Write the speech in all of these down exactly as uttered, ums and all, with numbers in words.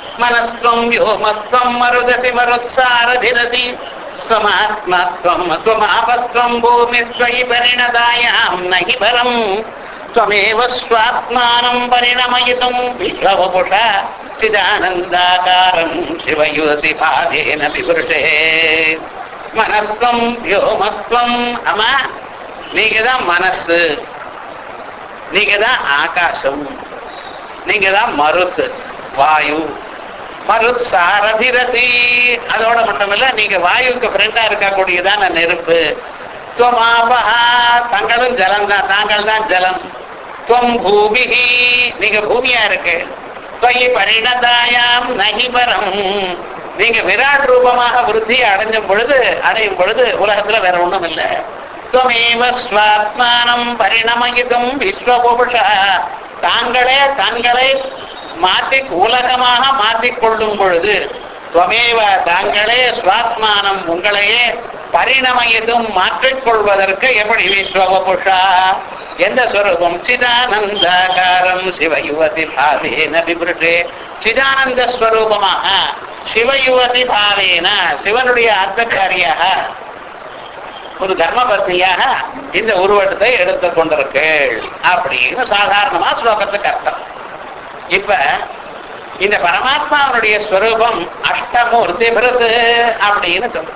மனஸ்வம் யோமஸ்வம் மருதசி மருத்சாரதிரசி ஸ்வமாத்மாத்வம் ஸ்வமாபஸ்வம் பூமிஸ்வயி பரிணதாயாம் நஹி பரம் त्वमेव स्वात्मानं परिणमयितुं विश्ववपुषा चिदानन्दाकारं शिवयुवति भावेन विवृते मनस्त्वं व्योमस्त्वं अमा நீங்கதான் மனசு, நீங்கதான் ஆகாசம், நீங்கதான் மருத் வாயு, மருத் சாரதிரதி. அதோட மட்டுமில்ல, நீங்க வாயுக்கு ஃப்ரெண்டா இருக்கக்கூடியதான நெருப்பு. தங்களும் ஜலம் தான், தாங்கள் தான் ஜலம். துவம் பூமிஹி, நீங்க பூமியா இருக்கு. துவயி பரிணதாயாம் நஹி பரம், நீங்க விராட் ரூபமாக விருத்தி அடைஞ்சும் பொழுது அடையும் பொழுது உலகத்துல வேற ஒண்ணும் இல்லை. துவமேவ ஸ்வாத்மானம் பரிணமயிதும் விஸ்வபுருஷா, தாங்களே தங்களை மாற்றி உலகமாக மாற்றிக்கொள்ளும் பொழுது, துவமேவ தாங்களே ஸ்வாத்மானம் உங்களையே பரிணமயதும் மாற்றிக்கொள்வதற்கு எப்படி விஸ்வபுருஷா எந்த ஸ்வரூபம் சிதானந்தாகாரம் சிவயுவதி பாவேன விபுருஷே, சிதானந்த ஸ்வரூபமாக சிவயுவதி பாவேன சிவனுடைய அர்த்தக்காரியாக ஒரு தர்மபத்னியாக இந்த உருவத்தை எடுத்துக் கொண்டிருக்கள் அப்படின்னு சாதாரணமா ஸ்லோகத்துக்கு அர்த்தம். இப்ப இந்த பரமாத்மாவுடைய ஸ்வரூபம் அஷ்டமூர்த்தி பிருது அப்படின்னு சொல்ற.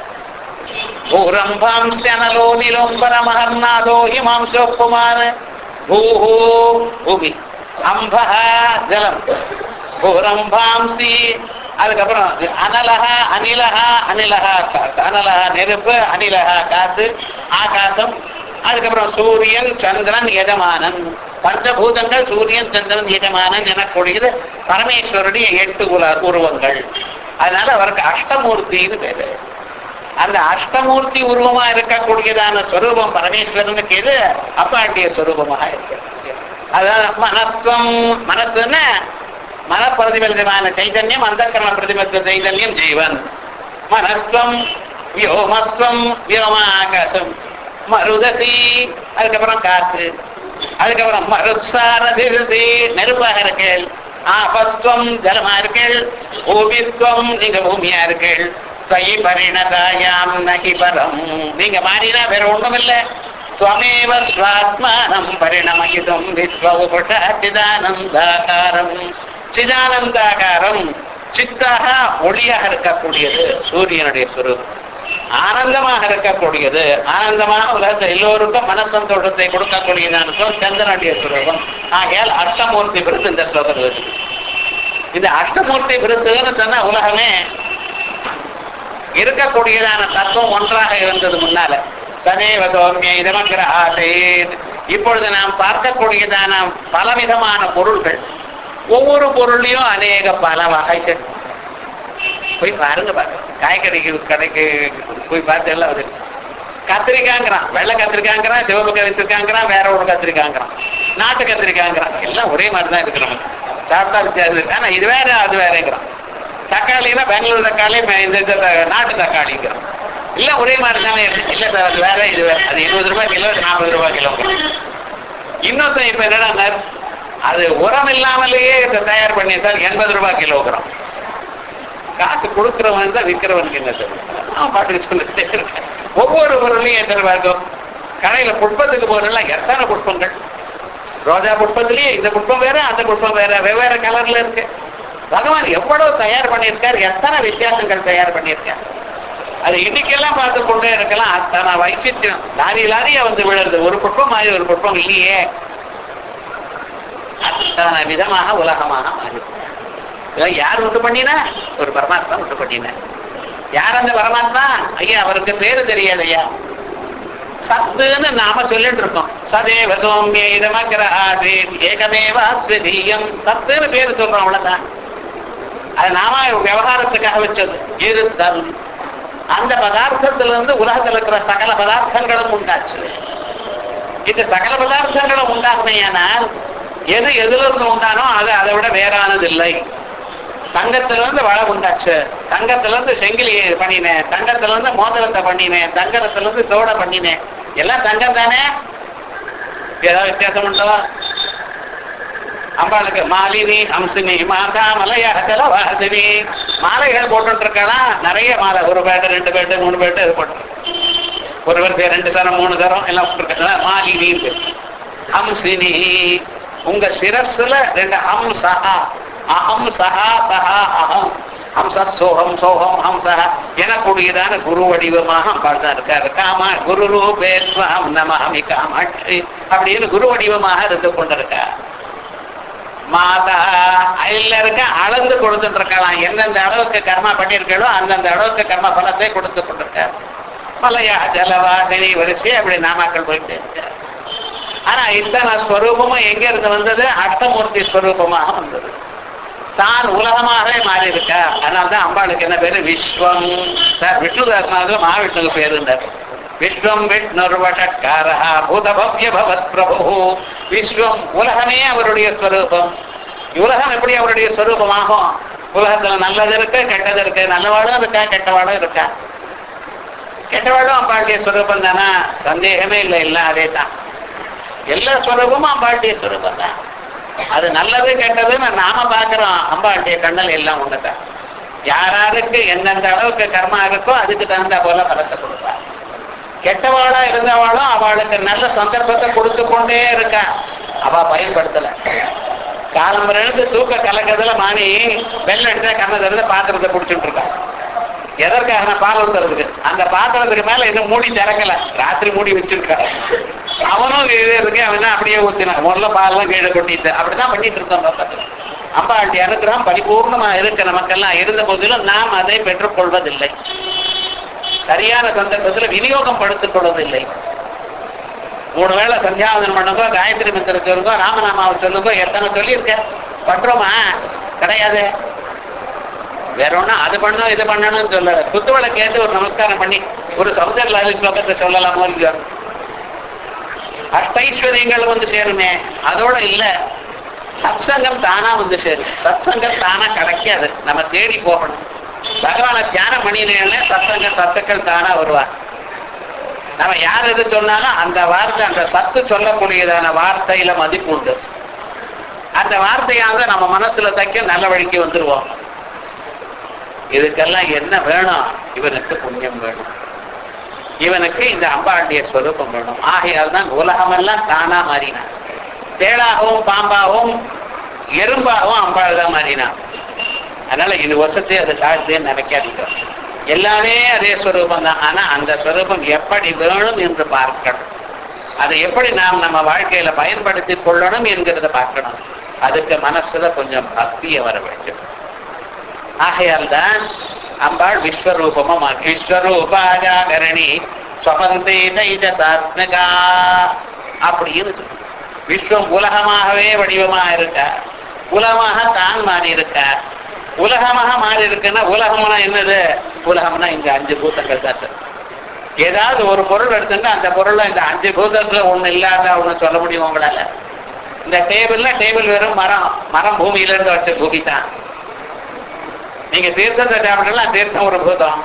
பூரம்பாம்சனலோ நிலோம்பரமஹர்நாதோ ஹிமாம்சோ குமார் பூஹோ பூமி, அம்பஹ ஜலம், பூரம்பாம்சி, அதுக்கப்புறம் அனலஹா அனிலஹா அனிலஹா காத்து, அனலஹா நெருப்பு, அனிலஹா காத்து, ஆகாசம், அதுக்கப்புறம் சூரியன் சந்திரன் எஜமானன், பஞ்சபூதங்கள் சூரியன் சந்திரன் எஜமானன் எனக்கூடியது பரமேஸ்வருடைய எட்டு உல உருவங்கள். அதனால அவருக்கு அஷ்டமூர்த்தின்னு பேரு. அந்த அஷ்டமூர்த்தி உருவமா இருக்கக்கூடியதான ஸ்வரூபம் பரமேஸ்வரனுக்கு எது அப்பாண்டிய ஸ்வரூபமாக இருக்கு. அதான் மனஸ்துவம், மனசுன்னா மன பிரதிபலிதமான சைதன்யம், அந்த கரண பிரதிபலித்த சைதன்யம் ஜீவன். மனஸ்துவம் வியோமஸ்துவம், வியோம ஆகாசம், மருதசி, அதுக்கப்புறம் காற்று, அதுக்கப்புறம் மருத்சாரதி நெருப்பாக இருக்கேள், ஆபஸ்துவம் ஜலமா இருக்கேள், பூமித்வம் நீங்க பூமியா இருக்கேள், தயி பரிணதாயாம் நஹி பரம், நீங்க மாறினா வேற ஒண்ணும் இல்லை. त्वमेव स्वात्मानं परिणमयितुं विश्ववपुषा चिदानந்தாகாரம், சிதானந்தாகாரம் சித்தாக ஒளியாக இருக்கக்கூடியது சூரியனுடைய சுரூபம், ஆனந்தமாக இருக்கக்கூடியது, ஆனந்தமாக உலகத்தை எல்லோருக்கும் மனசந்தோஷத்தை கொடுக்கக்கூடியதான சந்திரனுடைய சுரூபம். ஆகையால் அஷ்டமூர்த்தி விருது இந்த ஸ்லோகத்தில் இருக்கு. இந்த அஷ்டமூர்த்தி விருதுன்னு சொன்னா உலகமே இருக்கக்கூடியதான தத்துவம் ஒன்றாக இருந்தது முன்னால. சதேவ சௌமிய இதமங்கிற ஆசை. இப்பொழுது நாம் பார்க்கக்கூடியதான பலவிதமான பொருள்கள், ஒவ்வொரு பொருளையும் அநேக பல வகைகள். போய் பாருங்க, பாருங்க காய்கறிக்கு கடைக்கு போய் பார்த்து எல்லாம் வந்து கத்திரிக்காய்ங்கிறான், வெள்ளை கத்திரிக்காய்ங்கிறான், சிவப்பு கத்திரிக்காய்ங்கிறான், வேற ஒரு கத்திரிக்காய்ங்கிறான், நாட்டு கத்திரிக்காய்ங்கிறான். எல்லாம் ஒரே மாதிரி தான் இருக்கு, நமக்கு சாப்பிட்டா வித்தியாசம் இருக்கு. ஆனா இது வேற அது வேறங்கிறான். தக்காளினா பெங்களூர் தக்காளி, இந்த நாட்டு தக்காளிங்கிறான். இல்ல ஒரே மாதிரி தானே இருக்கு. இல்ல சார் அது வேற இது வேற, அது இருபது ரூபாய் கிலோ, நாற்பது ரூபாய் கிலோ. இன்னொருத்தன் இப்ப என்னடா அது உரம் இல்லாமலேயே தயார் பண்ணி சார் எண்பது ரூபாய் கிலோகிராம். காசு கொடுக்கிறவன் தான் விற்கிறவனுக்கு என்ன சார், நான் பாட்டுக்கு சொல்லிட்டே இருக்கேன். ஒவ்வொரு பொருளையும் எத்தனை இருக்கும். கடையில புஷ்பத்துக்கு போறதுலாம் எத்தனை புஷ்பங்கள், ரோஜா புஷ்பத்திலேயே இந்த புஷ்பம் வேற அந்த புஷ்பம் வேற, வெவ்வேறு கலர்ல இருக்கு. பகவான் எவ்வளவு தயார் பண்ணியிருக்கார், எத்தனை வித்தியாசங்கள் தயார் பண்ணியிருக்கார். அது இன்னைக்கெல்லாம் பார்த்து கொண்டே இருக்கலாம். அத்தனை வைச்சியம் லாரி லாரியா வந்து விழுறது. ஒரு புஷ்பம் மாதிரி ஒரு புஷ்பம் இல்லையே. அத்தனை விதமாக உலகமாக மாறி யார் உண்டு பண்ணினா, ஒரு பரமாத்மா உண்டு பண்ணின. யார் அந்த பரமாத்மா? ஐயா அவருக்கு பேரு தெரியாது. ஐயா சத்துன்னு நாம சொல்லிட்டு இருக்கோம். சதேவ சௌமிய இதமக்கிற ஆசே ஏகமேவ அத்விதீயம், சத்துன்னு பேரு சொல்றோம், அவ்வளவுதான். அது நாம விவகாரத்துக்காக வச்சது. இருத்தல் அந்த பதார்த்தத்திலிருந்து உலகத்தில் இருக்கிற சகல பதார்த்தங்களும் உண்டாச்சு. இந்த சகல பதார்த்தங்களும் உண்டாகுமையானால் எது எதுல இருந்து உண்டானோ அது அதை விட வேறானது இல்லை. தங்கத்திலிருந்து வளை உண்டாச்சு, தங்கத்திலிருந்து செங்கிலி பண்ணினேன், தங்கத்திலிருந்து மோதிரத்தை பண்ணினேன், தங்கத்திலிருந்து தோடை பண்ணினேன், எல்லாம் தங்கம் தானே. ஏதாவது வித்தியாசம் உண்டோ? அம்பாளுக்கு மாலினி ஹம்சினி மாதா மலையா ஜலவாசினி மாலைகள் போட்டு இருக்கலாம். நிறைய மாலை, ஒரு பேட்டு ரெண்டு பேட்டு மூணு பேட்டு இது போட்டு ஒரு வரிசை ரெண்டு சரம் மூணு சரம் எல்லாம் போட்டுருக்காங்க. மாலினி ஹம்சினி உங்க சிரஸ்ல ரெண்டு ஹம் சஹா அஹம் சஹா சஹா அஹம் ஹம்ச சோகம் சோகம் ஹம்சா எனக்கூடியதான குரு வடிவமாக அம்பாள் தான் இருக்காரு. காமா குரு ரூபேஸ்வம் நமாமி காமாட்சி அப்படின்னு குரு வடிவமாக இருந்து கொண்டிருக்கா. மாதா எல்லாருக்கும் அளந்து கொடுத்துட்டு இருக்கலாம். எந்தெந்த அளவுக்கு கர்மா பண்ணியிருக்கோ அந்தந்த அளவுக்கு கர்ம பலத்தை கொடுத்து கொண்டிருக்கார். மலையா ஜலவாசினி வரிசை அப்படி நாமாக்கள் போயிட்டு இருக்கார். ஆனா இத்தனை ஸ்வரூபமும் எங்க இருந்து வந்தது? அஷ்டமூர்த்தி ஸ்வரூபமாக வந்தது. தான் உலகமாகவே மாறி இருக்கா. அதனால்தான் அம்பாளுக்கு என்ன பேரு? விஸ்வம். சார் விஷ்ணுதாசனாவது மகாவிஷ்ணுக்கு பேருந்தார். விஸ்வம் விஷ்ணுர்வஷட்காரா பூதபவ்ய பவத் பிரபு. விஸ்வம் உலகமே அவருடைய ஸ்வரூபம். உலகம் எப்படி அவருடைய ஸ்வரூபமாகும்? உலகத்துல நல்லது இருக்கு, கெட்டது இருக்கு. நல்லவாளும் இருக்கா, கெட்டவாளும் இருக்கா. கெட்டவாளும் அம்பாளுடைய ஸ்வரூபம் தானா? சந்தேகமே இல்லை. இல்லை அதே தான். எல்லா ஸ்வரூபமும் அம்பாளுடைய ஸ்வரூபம் தான். அது நல்லது கெட்டதுன்னு நாம பாக்குறோம். அம்பாளுடைய கண்ணல் எல்லாம் ஒண்ணுதான். யாராருக்கு எந்தெந்த அளவுக்கு கர்மா இருக்கோ அதுக்கு தகுந்த போல பலத்தை கொடுப்பார். கெட்டவாளா இருந்தவாளும் அவளுக்கு நல்ல சந்தர்ப்பத்தை கொடுத்து கொண்டே இருக்கா. அவ பயன்படுத்தல. காலம்பரத்து தூக்க கலக்கத்துல மாணி வெள்ளம் எடுத்தா கண்ணை திறந்து பாத்திரத்தை குடிச்சுட்டு இருக்கா. எதற்காக? பால் ஊத்துறதுக்கு. அந்த பாத்திரத்துக்கு மேல இன்னும் மூடி திறக்கல, ராத்திரி மூடி வச்சிருக்கா. அவனும் இருக்கு, அவன் அப்படியே ஊத்தினான். முதல்ல பால்லாம் கீழே கொட்டிட்டு அப்படிதான் பண்ணிட்டு இருக்கோம். பக்கத்துல அம்பாளுடைய அனுகிரகம் பரிபூர்ணமா இருக்க நமக்கெல்லாம் இருந்த போதிலும் நாம் அதை பெற்றுக் கொள்வதில்லை. சரியான சந்தர்ப்பத்தில் விநியோகம் படுத்திக் கொள்வதில்லை. மூணு வேளை சந்தியாவதனம் பண்ணுங்க, காயத்ரி மந்திரம் சொல்லுங்க, ராமநாமாவை சொல்லுங்க, எத்தனை சொல்லியிருக்க பண்றோமா? கிடையாது. வேற ஒண்ணு அது பண்ணும் இது பண்ணணும்னு சொல்லல. குத்துவளை கேட்டு ஒரு நமஸ்காரம் பண்ணி ஒரு சமுதிர லாலி ஸ்லோகத்தை சொல்லலாமோ இல்லையோ? அஷ்டைஸ்வரியங்கள் வந்து சேருமே. அதோட இல்ல, சத்சங்கம் தானா வந்து சேரும். சத்சங்கம் தானா கிடைக்காது, நம்ம தேடி போகணும். பகவான தியானம் பண்ணினே சத்சங்க சத்துக்கள் தானா வருவார். நம்ம யார் எது சொன்னாலும் அந்த வார்த்தை, அந்த சத்து சொல்லக்கூடியதான வார்த்தையில மதிப்பு உண்டு. அந்த வார்த்தையானது நம்ம மனசுல தைக்க நல்ல வழிக்கு வந்துருவோம். இதுக்கெல்லாம் என்ன வேணும்? இவனுக்கு புண்ணியம் வேணும், இவனுக்கு இந்த அம்பாளுடைய ஸ்வரூபம் வேணும். ஆகையால் தான் உலகமெல்லாம் தானா மாறினான். தேளாகவும் பாம்பாகவும் எறும்பாகவும் அம்பாள் தான் மாறினான். அதனால இது வருஷத்தை அது தாழ்த்தேன்னு நினைக்காதீங்க. எல்லாமே அதே ஸ்வரூபம் தான். ஆனா அந்த ஸ்வரூபம் எப்படி வேணும் என்று பார்க்கணும். அதை எப்படி நாம் நம்ம வாழ்க்கையில பயன்படுத்தி கொள்ளணும் என்கிறத பார்க்கணும். அதுக்கு மனசுல கொஞ்சம் பக்தியை வர வேண்டும். ஆகையால் தான் அம்பாள் விஸ்வரூபமா விஸ்வரூபாஜாகரணி ஸ்வபந்தேஜசாத்மகா அப்படின்னு சொல்லு. விஸ்வம் உலகமாகவே வடிவமாக இருக்க, உலகமாக தான் மாறி இருக்க. உலகமாக மாறி இருக்குன்னா உலகம்னா என்னது? உலகம்னா இந்த அஞ்சு பூதங்கள் தான் சார். ஏதாவது ஒரு பொருள் எடுத்துன்னா அந்த பொருள்ல இந்த அஞ்சு பூதத்துல ஒண்ணு இல்லாத ஒண்ணு சொல்ல முடியும் உங்களால? இந்த டேபிள்ல டேபிள் வெறும் மரம், மரம் பூமியில இருந்து வச்ச பூமி தான். நீங்க தீர்த்தத்தை சாப்பிடலாம், தீர்த்தம் ஒரு பூதம்.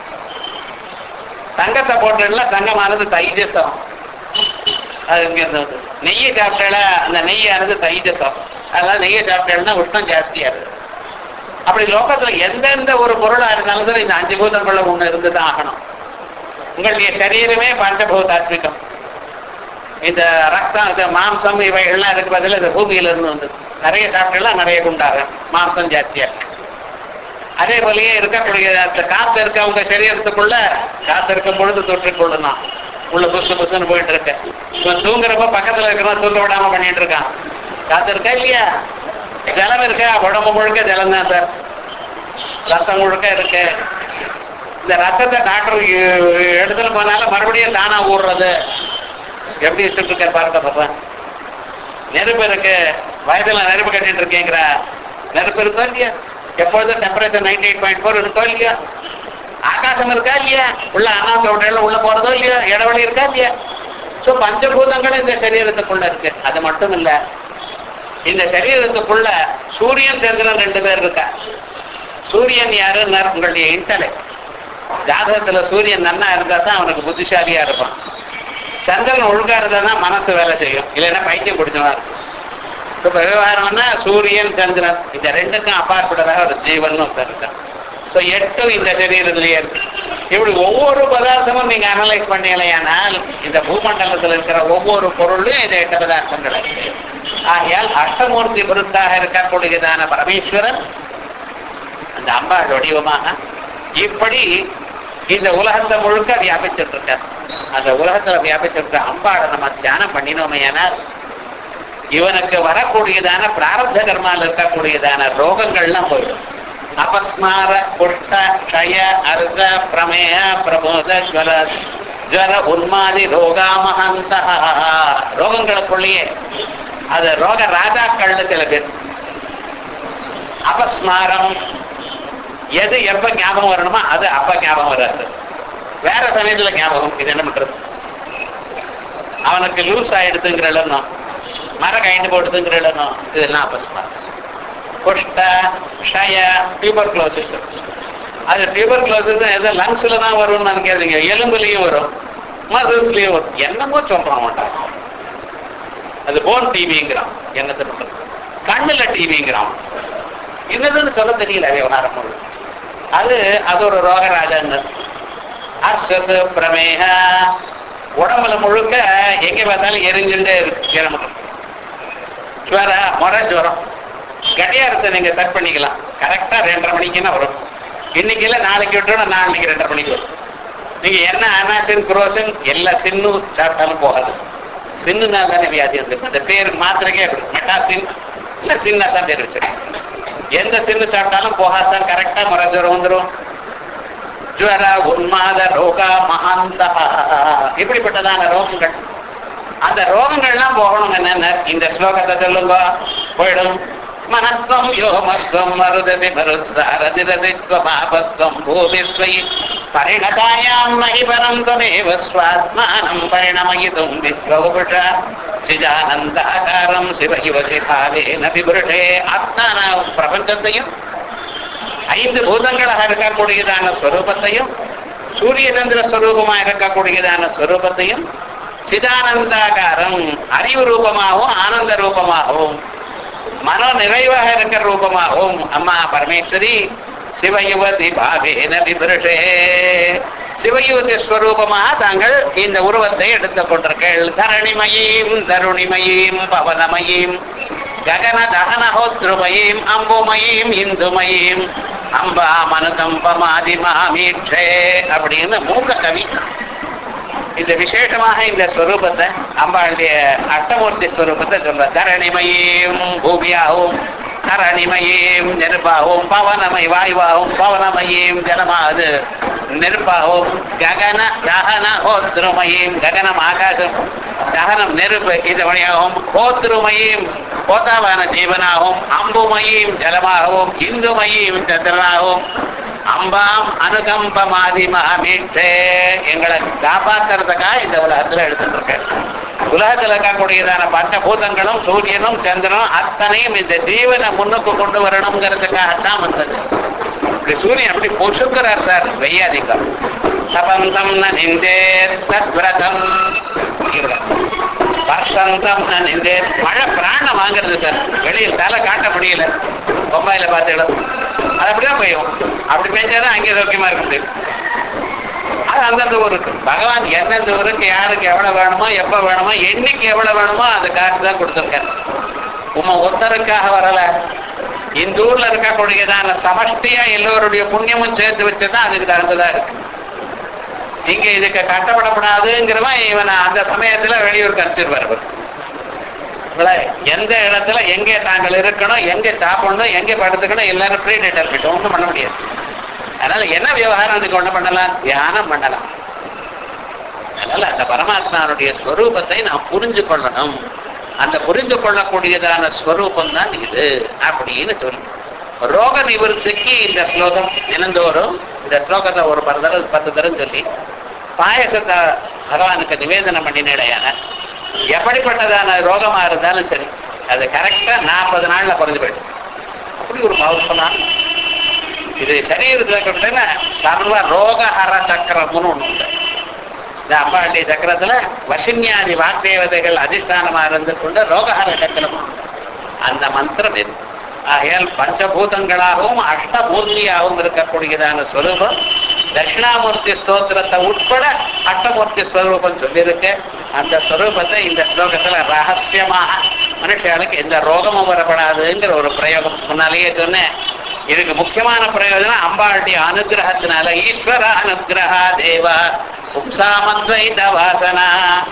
தங்கத்தை போட்டா தங்கமானது தைஜசம். அது இங்க இருந்தது. நெய்யை சாப்பிட்டா அந்த நெய்யானது தைஜசம். அதனால நெய்யை சாப்பிட்டா உஷ்ணம் ஜாஸ்தியா இருக்கு. அப்படி லோகத்துல எந்தெந்த ஒரு பொருளா இருந்தாலும் இந்த அஞ்சு பூதங்கள்ல ஒண்ணு இருந்துதான் ஆகணும். உங்களுடைய சரீரமே பஞ்சபூதாத்மிகம். இந்த ரத்தம், இந்த மாம்சம் இவைகள்லாம் இருக்கு பதில் இந்த பூமியில இருந்து வந்தது. நிறைய சாப்பிட்டா நிறைய குண்டாகும், மாம்சம் ஜாஸ்தியா இருக்கு. அதே போலயே இருக்கக்கூடிய காத்து இருக்க உங்க சரீரத்துக்குள்ள காத்து இருக்கும் பொழுது தொற்றுக் கொள்ளணும். உள்ள புசு புசுன்னு போயிட்டு இருக்க. இவன் தூங்குறப்ப பக்கத்துல இருக்கிறவன் தூங்க விடாம பண்ணிட்டு இருக்கான். காத்து இருக்கா இல்லையா? ஜலம் இருக்கா? உடம்பு முழுக்க ஜலம் தான் சார். ரத்தம் முழுக்க இருக்கு. இந்த ரத்தத்தை டாக்டர் எடுத்துட்டு போனாலும் மறுபடியும் தானா ஊடுறது. எப்படி வச்சுட்டு இருக்க பாருங்க பாப்பா. நெருப்பு இருக்கு, வயதுல நெருப்பு கட்டிட்டு இருக்கேங்கிற நெருப்பு இருக்கா இல்லையா? எப்பொழுதும் temperature ninety eight point four இருக்கோ இல்லையா? ஆகாசம் இருக்கா இல்லையா? உள்ள அனாசோட உள்ள போறதோ இல்லையா? இடைவெளி இருக்கா இல்லையா? சோ பஞ்சபூதங்களும் இந்த சரீரத்துக்குள்ள இருக்கு. அது மட்டும் இல்ல, இந்த சரீரத்துக்குள்ள சூரியன் சந்திரன் ரெண்டு பேர் இருக்கா. சூரியன் யாருன்னா உங்களுடைய இன்டலெக்ட். ஜாதகத்துல சூரியன் நன்னா இருந்தா தான் அவனுக்கு புத்திசாலியா இருப்பான். சந்திரன் ஒழுங்கா இருந்தா தான் மனசு வேலை செய்யும். இல்லைன்னா பைத்தியம் பிடிச்சவா இருக்கும். இப்ப விவகாரம்னா சூரியன் சந்திரன் இந்த ரெண்டுக்கும் அப்பாற்பட்டதாக ஒரு ஜீவன் இருக்கான். ஸோ எட்டும் இந்த சரீரத்திலேயே இருக்கு. இப்படி ஒவ்வொரு பதார்த்தமும் நீங்க அனலைஸ் பண்ணலையானால் இந்த பூமண்டலத்தில் இருக்கிற ஒவ்வொரு பொருளையும் இந்த எட்டு பதார்த்தங்கள் இருக்கு. ஆகையால் அஷ்டமூர்த்தி பொருத்தாக இருக்கக்கூடியதான பரமேஸ்வரன் அந்த அம்பாள் வடிவமாக இப்படி இந்த உலகத்தை முழுக்க வியாபிச்சுட்டு இருக்க அந்த உலகத்துல வியாபிச்சிருக்க அம்பாளை நம்ம தியானம் பண்ணினோமையானால் இவனுக்கு வரக்கூடியதான பிராரப்த கர்மாவில் இருக்கக்கூடியதான ரோகங்கள்லாம் போயிடும். அபஸ்மார குஷ்ட க்ஷய அர்த்த பிரமேய பிரபோத ஜ்வல ஜர உன்மாதி ரோகாமஹந்த ரோகங்களுக்குள்ளேயே அது ரோக ராஜாக்கள்னு சில பேர். அபஸ்மாரம் எது எப்ப ஞாபகம் வரணுமோ அது அப்ப ஞாபகம் வராது, வேற சமயத்துல ஞாபகம். இது என்ன பண்றது? அவனுக்கு லூஸ் ஆயிடுதுங்கிற இடணும், மர கைண்டு போடுதுங்கிற இடணும், இதெல்லாம் அபஸ்மாரம். குஷ்ட க்ஷய டியூபர் குளோசிஸ், அது டியூபர் குளோசிஸ் எதோ லங்ஸ்ல தான் வரும்னு நினைக்காதீங்க, எலும்புலையும் வரும், மசில்ஸ்லயும் வரும். என்னமோ சொல்றான் மாட்டான். அது போன் டிவிங்கிறான், என்னத்தை பண்றது? கண்ணுல டிவிங்கிறான், என்னதுன்னு சொல்ல தெரியல விவகாரம். அது அது ஒரு ரோகராஜன்னு. அர்சஸ் பிரமேக உடம்புல முழுக்க எங்க பார்த்தாலும் எரிஞ்சுட்டே இருக்கு. ஜரம் ஜுவர முற ஜுவரம் கடியாரத்தை நீங்க செட் பண்ணிக்கலாம். கரெக்டா ரெண்டரை மணிக்குன்னா வரும். இன்னைக்கு இல்லை நாளைக்கு விட்டோம், நாளைக்கு ரெண்டரை மணிக்கு வரும். நீங்க என்ன அனாசின் குரோசின் எல்லா சின்னு சாப்பிட்டாலும் போகாது. சின்னுனா தானே வியாதி வந்து அந்த பேர் மாத்திரைக்கே மெட்டாசின் இல்ல சின்னா தான் பேர் வச்சிருக்கேன். எந்த சின்னு சாப்பிட்டாலும் போகாதான் கரெக்டா முறை ஜுரம் வந்துடும். ஜுவர உன்மாத ரோகா மகாந்த இப்படிப்பட்டதான ரோகங்கள். அந்த ரோகங்கள்லாம் போகணும். என்னென்ன இந்த ஸ்லோகத்தை சொல்லுங்க போயிடும். மனஸ்வம் யோமஸ்வம் மருததி மருசாரதிரதித்வமாபத்வம் பூமிஸ்வை பரிணதாயாம் மகிபரம் துமேவ ஸ்வாத்மானம் பரிணமயிதும் விஸ்வபுஷ சிஜானந்தாகாரம் சிவயுவசி பாவேன விபுருஷே. ஆத்மான பிரபஞ்சத்தையும் ஐந்து பூதங்களாக இருக்கக்கூடியதான ஸ்வரூபத்தையும் சூரிய சந்திர ஸ்வரூபமாக இருக்கக்கூடியதான ஸ்வரூபத்தையும் சிதானந்தாகாரம் அறிவு ரூபமாகவும் ஆனந்த ரூபமாகவும் மன நிறைவாக இருக்கிற ரூபமாகவும் அம்மா பரமேஸ்வரி சிவயுவதி பாவேன விபுருஷே சிவயுவதி ஸ்வரூபமாக தாங்கள் இந்த உருவத்தை எடுத்துக் கொண்டிருக்கள். தரணிமயீம் தருணிமயீம் பவனமயீம் ககன தகனஹோத்ருமயீம் அம்புமயீம் இந்துமயீம் அம்பா மனுதம்பமாதி மாமீட்சே அப்படின்னு மூக்க கவி இந்த விசேஷமாக இந்த ஸ்வரூபத்தை அம்பாளுடைய அஷ்டமூர்த்தி ஸ்வரூபத்தை சொல்ற. தரணிமயீம் பூமியாகவும் தரணிமயீம் நெருப்பாகவும் பவனமய வாயுவாகவும் பவனமயீம் ஜலமாவது நெருப்பாகவும் ககன தகன ஹோத்ருமயீம் ககனம் ஆகாசம் தகனம் நெருப்பு இது வழியாகவும் ஹோத்ருமயீம் ஹோதாவான ஜீவனாகவும் அம்புமயீம் ஜலமாகவும் இந்துமயீம் சந்திரனாகவும் அம்பாம் அனுகம்பமாதி மகாமீட்சே எங்களை காப்பாற்றுறதுக்காக இந்த உலகத்துல எடுத்துட்டு இருக்கேன். உலகத்தில் இருக்கக்கூடியதான பஞ்சபூதங்களும் சூரியனும் சந்திரனும் அத்தனையும் இந்த ஜீவனை முன்னுக்கு கொண்டு வரணுங்கிறதுக்காகத்தான் வந்தது. இப்படி சூரியன் அப்படி பொசுக்கிறார் சார் வெய்யாதிக்கம். சபந்தம் நிந்தே தத்விரதம் பர்ஷந்தம் நிந்தே மழை பிராணம் வாங்குறது சார். வெளியில் தலை காட்ட முடியல, பொம்பாயில பார்த்துக்கலாம். அது அப்படிதான் பெய்யும். அப்படி பெஞ்சாதான் அங்கே சௌக்கியமா இருக்க முடியும். அது அந்தந்த ஊருக்கு பகவான் எந்தெந்த ஊருக்கு யாருக்கு எவ்வளவு வேணுமோ எப்ப வேணுமோ என்னைக்கு எவ்வளவு வேணுமோ அந்த காசு தான் கொடுத்துருக்காரு. உமா ஒருத்தருக்காக வரல, இந்த ஊர்ல இருக்கக்கூடியதான சமஷ்டியா எல்லோருடைய புண்ணியமும் சேர்த்து வச்சுதான் அதுக்கு தகுந்ததா இருக்கு. இங்க இதுக்கு கட்டப்படப்படாதுங்கிறவன் இவன் அந்த சமயத்துல வெளியூருக்கு அனுப்பிச்சிருவார். எந்த இடத்துல எங்கே தாங்கள் இருக்கணும், எங்க சாப்பிடணும், எங்க படுத்துக்கணும் எல்லாரும் ப்ரீ டேட்டர் கிட்ட ஒன்றும் பண்ண முடியாது. அதனால என்ன விவகாரம் அதுக்கு ஒண்ணு பண்ணலாம், தியானம் பண்ணலாம். அதனால அந்த பரமாத்மாவுடைய ஸ்வரூபத்தை நாம் புரிஞ்சு கொள்ளணும். அந்த புரிந்து கொள்ளக்கூடியதான ஸ்வரூபம் தான் இது அப்படின்னு சொல்லு. ரோக நிவர்த்திக்கு இந்த ஸ்லோகம் தினந்தோறும் இந்த ஸ்லோகத்தை ஒரு பத்து தடவை பத்து தடவை சொல்லி பாயசத்தை பகவானுக்கு நிவேதனம் பண்ணினேடையான எப்படிப்பட்டதான ரோகமா இருந்தாலும் சரி அது கரெக்டா நாற்பது நாள்ல குறைஞ்சு போயிடும். அப்படி ஒரு பவர்ஃபுல்லா இது சரீரத்துல சர்வ ரோகஹர சக்கரம்னு ஒண்ணு உண்டு. இந்த அம்பாளுடைய சக்கரத்துல வசின்யாதி வாக்தேவதைகள் அதிஷ்டானமா இருந்து கொண்டு ரோகஹர சக்கரம். அந்த மந்திரம் இது. ஆகையால் பஞ்சபூதங்களாகவும் அஷ்டமூர்த்தியாகவும் இருக்கக்கூடியதான ஸ்வரூபம் தட்சிணாமூர்த்தி ஸ்தோத்திரத்தை உட்பட அஷ்டமூர்த்தி ஸ்வரூபம் சொல்லியிருக்கு. அந்த ஸ்வரூபத்தை இந்த ஸ்லோகத்துல ரகசியமாக மனுஷர்களுக்கு எந்த ரோகமும் வரப்படாதுங்கிற ஒரு பிரயோகம் முன்னாலேயே சொன்னேன். இதுக்கு முக்கியமான பிரயோஜனம் அம்பாளுடைய அனுகிரகத்தினால. ஈஸ்வர அனுகிரகா தேவா உப்சாமத்வைத வாசனா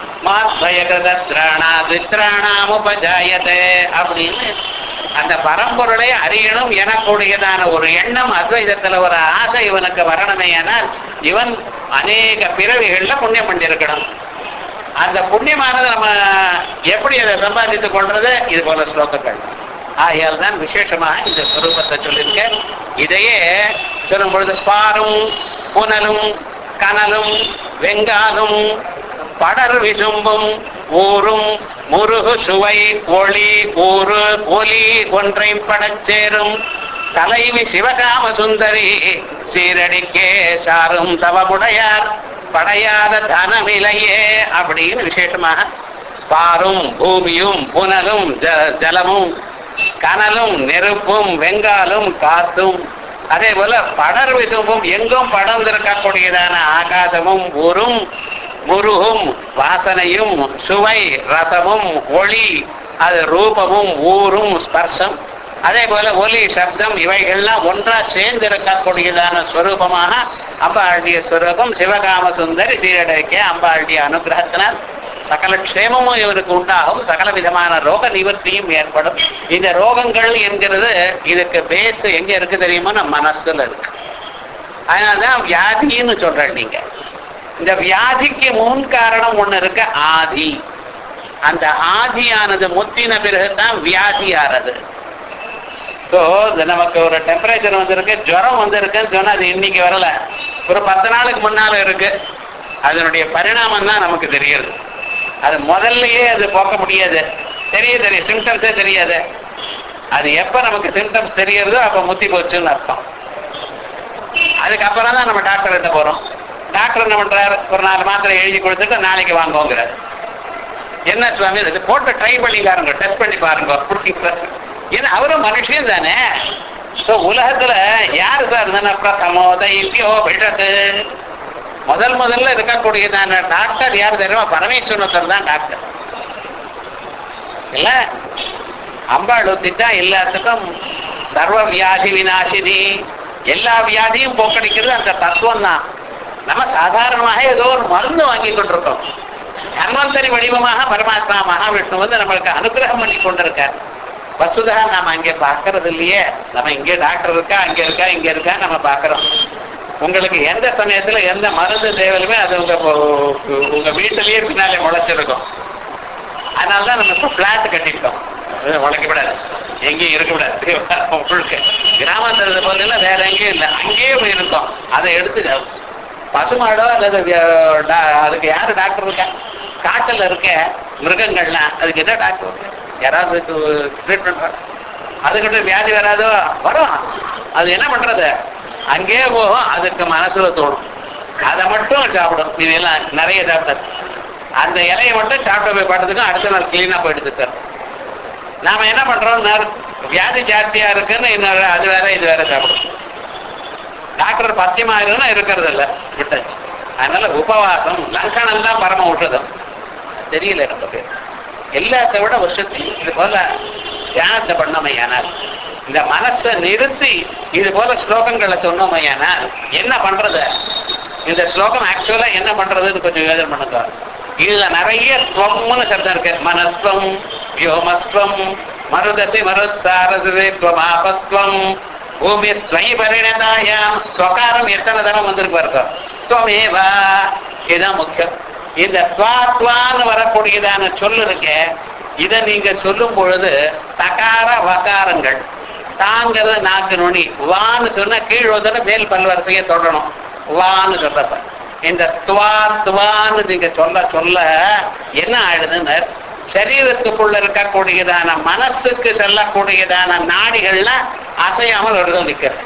மாத்வயகிருதத்ராணா வித்ராணாம் உபஜாயதே அப்படின்னு அந்த பரம்பொருளை அறியணும் எனக்கூடியதான ஒரு எண்ணம் அத்வைதத்துல ஒரு ஆசை இவனுக்கு வரணுமே. ஆனால் இவன் அநேக பிறவிகள்ல புண்ணியம் பண்ணிருக்கணும். அந்த புண்ணியமானது நம்ம எப்படி அதை சம்பாதித்துக் கொள்றது? இது போல ஸ்லோகங்கள். ஆகையால் தான் விசேஷமாக இந்த ஸ்வரூபத்தை சொல்லியிருக்கேன். இதையே சொல்லும் பொழுது பாரும் புனலும் கனலும் வெங்காலும் படர் விசும்பும் ஊரும் முருகு சுவை ஒளி ஊரு ஒலி ஒன்றை படச்சேரும் தலைவி சிவகாம சுந்தரி சீரடிக்கே சாரும் தவமுடையார் படையாத தனமிலையே அப்படின்னு விசேஷமாக பாரும் பூமியும் புனலும் ஜலமும் கனலும் நெருப்பும் வெங்காலும் காத்தும் அதே போல படர் விசும்பும் எங்கும் படர்ந்திருக்கக்கூடியதான ஆகாசமும் ஊரும் முருகும் வாசனையும் சுவை ரசமும் ஒளி அது ரூபமும் ஊரும் ஸ்பர்சம் அதே போல ஒலி சப்தம் இவைகள்லாம் ஒன்றா சேர்ந்து இருக்கக்கூடியதான ஸ்வரூபமாக அம்பாளுடைய ஸ்வரூபம் சிவகாம சுந்தரி சீரடைக்க அம்பாளுடைய அனுகிரகத்தினால் சகல க்ஷேமமும் இவருக்கு உண்டாகும். சகல விதமான ரோக நிவர்த்தியும் ஏற்படும். இந்த ரோகங்கள் என்கிறது இதுக்கு பேஸ் எங்க இருக்கு தெரியுமா? நம்ம மனசுல இருக்கு. அதனாலதான் வியாதின்னு சொல்றேன். நீங்க இந்த வியாதிக்கு முன் காரணம் ஒண்ணு இருக்கு, ஆதி. அந்த ஆதியானது முத்தின பிறகுதான் வியாதி ஆறது. ஸோ நமக்கு ஒரு டெம்பரேச்சர் வந்திருக்கு, ஜுரம் வந்திருக்குன்னு சொன்னா அது இன்னைக்கு வரல, ஒரு பத்து நாளுக்கு முன்னால இருக்கு. அதனுடைய பரிணாமம் தான் நமக்கு தெரியுது. அது முதல்லயே அது போக்க முடியாது. தெரிய தெரியும் சிம்டம்ஸே தெரியாது. அது எப்ப நமக்கு சிம்டம்ஸ் தெரியறதோ அப்ப முத்தி போச்சுன்னு அர்த்தம். அதுக்கப்புறம் தான் நம்ம டாக்டர் கிட்ட போறோம். டாக்டர் என்ன பண்றாரு? ஒரு நாலு மாத்திரை எழுதி கொடுத்துட்டு நாளைக்கு வாங்குவோங்கிறார். என்ன சுவாமி இது போட்டு ட்ரை பண்ணி பாருங்க, டெஸ்ட் பண்ணி பாருங்க அப்படிங்கிறார். ஏன்னா அவரும் மனுஷன் தானே. உலகத்துல யாரு சார் பிரசமோதையோ விஷத்து முதல் முதல்ல இருக்கக்கூடியதான டாக்டர் யார் தெரியுமா? பரமேஸ்வரர் தான் டாக்டர். இல்ல அம்பாள் திட்டா எல்லாத்துக்கும் சர்வ வியாதி விநாசினி, எல்லா வியாதியும் போக்கடிக்கிறது அந்த தத்துவம் தான். நம்ம சாதாரணமாக ஏதோ ஒரு மருந்து வாங்கி கொண்டிருக்கோம். தன்வந்தரி வடிவமாக பரமாத்மா மகாவிஷ்ணு வந்து நம்மளுக்கு அனுகிரகம் பண்ணி கொண்டிருக்கார். வசுதா நாம அங்கே பார்க்கறது இல்லையே. நம்ம இங்கே டாக்டர் இருக்கா, அங்க இருக்கா, இங்க இருக்கா நம்ம பார்க்கிறோம். உங்களுக்கு எந்த சமயத்துல எந்த மருந்து தேவையுமே அது உங்க உங்க வீட்டிலேயே பின்னாலே முளைச்சிருக்கும். அதனாலதான் நம்ம இப்ப பிளாட் கட்டிட்டோம். உழைக்கப்படாது, எங்கேயும் இருக்கக்கூடாது. உங்களுக்கு கிராமத்துல போதில் வேற எங்கேயும் இல்லை, அங்கேயே போய் இருக்கோம். அதை எடுத்து பசுமாடோ அல்லது அதுக்கு யாரு டாக்டர் இருக்கா? காட்டுல இருக்க மிருகங்கள்லாம் அதுக்கு என்ன டாக்டர் இருக்கு? யாராவது ட்ரீட்மெண்ட் அதுக்கிட்ட வியாதி வராதோ? வரும். அது என்ன பண்றது? அங்கே போகும். அதுக்கு மனசுல தோணும், அதை மட்டும் சாப்பிடும். இதெல்லாம் நிறைய சாப்பிடாது. அந்த இலையை மட்டும் சாப்பிட போய் படுறதுக்கும் அடுத்த நாள் கிளீனா போயிடுது சார். நாம என்ன பண்றோம்? வியாதி ஜாஸ்தியா இருக்குன்னு இன்னொரு அது வேற இது வேற சாப்பிடும். டாக்டர் பத்தியமா இருக்குன்னா இருக்கிறது இல்லை, விட்டாச்சு. அதனால உபவாசம் லங்கனம் தான் பரம ஊட்டதம். தெரியல நம்ம பேர். எல்லாத்த விட வருஷத்தையும் இது போல தியானத்தை பண்ணமையானால், இந்த மனசை நிறுத்தி இது போல ஸ்லோகங்களை சொன்னோமையானால் என்ன பண்றது? இந்த ஸ்லோகம் ஆக்சுவலா என்ன பண்றதுன்னு கொஞ்சம் யோசனை பண்ணுங்க. இதுல நிறைய ஸ்வம்னு சப்தம் இருக்கு. மனஸ்வம், வியோமஸ்வம், மருதசி மருத்சாரதே துவமாபஸ்வம், பூமி ஸ்வை பரிணதாயாம். ஸ்வகாரம் எத்தனை தரம் வந்திருக்கு பாருங்க. துவமேவா, இதுதான் முக்கியம். இந்த துவாத்வான்னு வரக்கூடியதான சொல்லு இருக்க, இதை நீங்க சொல்லும் பொழுது தகார வகாரங்கள் தாங்கிறது நாக்கு நுனி. வான்னு சொன்னா கீழ் வந்து மேல் பல்வரிசையை தொடரணும். வான்னு சொல்றப்ப இந்த துவா துவான்னு நீங்க சொல்ல சொல்ல என்ன ஆயிடுதுன்னு சரீரத்துக்குள்ள இருக்கக்கூடியதான மனசுக்கு செல்லக்கூடியதான நாடிகள்லாம் அசையாமல் ஒரு நிற்கிறது.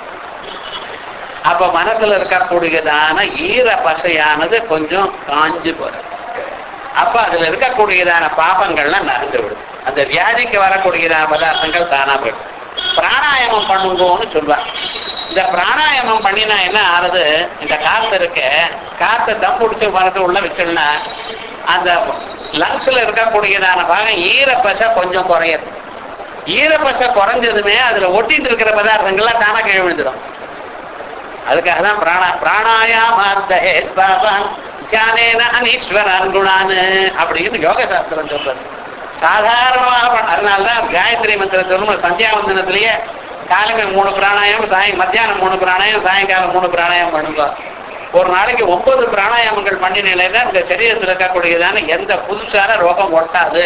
அப்ப மனசுல இருக்கக்கூடியதான ஈர பசையானது கொஞ்சம் காஞ்சு போறது. அப்ப அதுல இருக்கக்கூடியதான பாபங்கள்லாம் நடந்து விடுது. அந்த வியாதிக்கு வரக்கூடியதான பதார்த்தங்கள் தானா போயிடும். பிராணாயாமம் பண்ணுங்கன்னு சொல்லுவாங்க. இந்த பிராணாயாமம் பண்ணினா என்ன ஆறுது, இந்த காத்து இருக்க காத்து தம் பிடிச்ச மனசு உள்ள வச்சோம்னா அந்த லங்ஸ்ல இருக்கக்கூடியதான பாகம் ஈரப்பசை கொஞ்சம் குறையுது. ஈரப்பசை குறைஞ்சதுமே அதுல ஒட்டிட்டு இருக்கிற பதார்த்தங்கள்லாம் தானா கீழே விழுந்துடும். அதுக்காக தான் பிராணா பிராணாயாமார்த்தே பாபான் தியானேன அனீஸ்வரன் குணானு அப்படின்னு யோக சாஸ்திரம் சொல்றது. சாதாரணமாக அதனால்தான் காயத்ரி மந்திரத்தில் சந்தியாவந்தனத்திலேயே காலையில மூணு பிராணாயாமம், சாய் மத்தியானம் மூணு பிராணாயாமம், சாயங்காலம் மூணு பிராணாயாமம் பண்ணுங்க. ஒரு நாளைக்கு ஒன்பது பிராணாயாமங்கள் பண்ணினா இந்த சரீரத்தில் இருக்கக்கூடியதான எந்த புதுசான ரோகம் ஒட்டாது.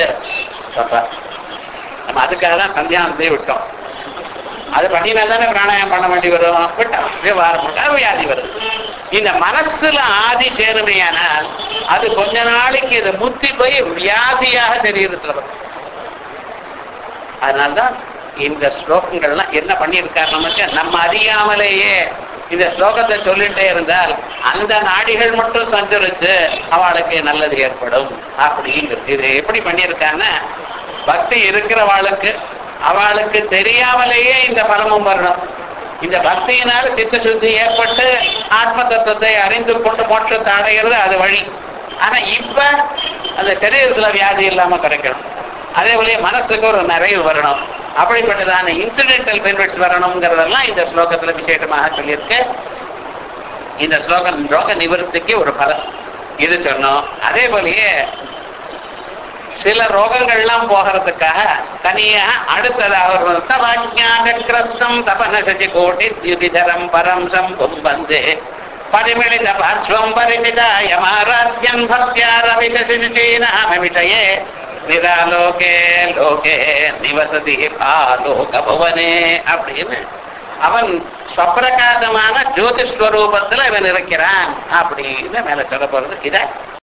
நம்ம அதுக்காக தான் சந்தியானத்தை விட்டோம். அது பண்ணினா தானே பிராணாயாமம் பண்ண வேண்டி வரும். விட்டோம் விவகாரம் வியாதி வருது. இந்த மனசுல ஆதி சேருமையானால் அது கொஞ்ச நாளைக்கு இதை முத்தி போய் வியாதியாக சரீரத்தில் வரும். அதனால்தான் இந்த ஸ்லோகங்கள்லாம் என்ன பண்ணியிருக்காரு, நமக்கு நம்ம அறியாமலேயே இந்த ஸ்லோகத்தை சொல்லிட்டே இருந்தால் அந்த நாடிகள் மட்டும் சஞ்சரிச்சு அவளுக்கு நல்லது ஏற்படும் அப்படிங்கிறது. இது எப்படி பண்ணியிருக்காங்கன்னா, பக்தி இருக்கிறவாளுக்கு அவளுக்கு தெரியாமலேயே இந்த பலமும் வரணும். இந்த பக்தியினால சித்த சுத்தி ஏற்பட்டு ஆத்ம தத்துவத்தை அறிந்து கொண்டு மோட்சத்தை அடைகிறது அது வழி. ஆனா இப்ப அந்த சரீரத்துல வியாதி இல்லாம கிடைக்கணும். அதே போல மனசுக்கு ஒரு நிறைவு வரணும். அப்படிப்பட்டதான இன்சிடென்டல் பெனிஃபிட்ஸ் வரணுங்கிறதெல்லாம் இந்த ஸ்லோகத்துல விசேஷமாக சொல்லியிருக்கு. இந்த ஸ்லோகம் ரோக நிவர்த்திக்கு ஒரு பலம் இது சொன்னோம். அதே போலயே சில ரோகங்கள்லாம் போகிறதுக்காக தனியா அடுத்ததாக தவஞானக்ரஸ்தம் தபனசசி கோட்டி யுதிதரம் பரம் சம்பும் வந்தே பரிமிளித பார்ஸ்வம் பரிமிதாயமாராத்யன் பக்தியாரவிசசிநாமமிஷயே நிராலோகே லோகே நிவசதி ஆலோக பவனே அப்படின்னு அவன் ஸ்வப்பிரகாசமான ஜோதிஷ்வரூபத்துல இவன் இருக்கிறான் அப்படின்னு மேல சொல்ல போறது. இத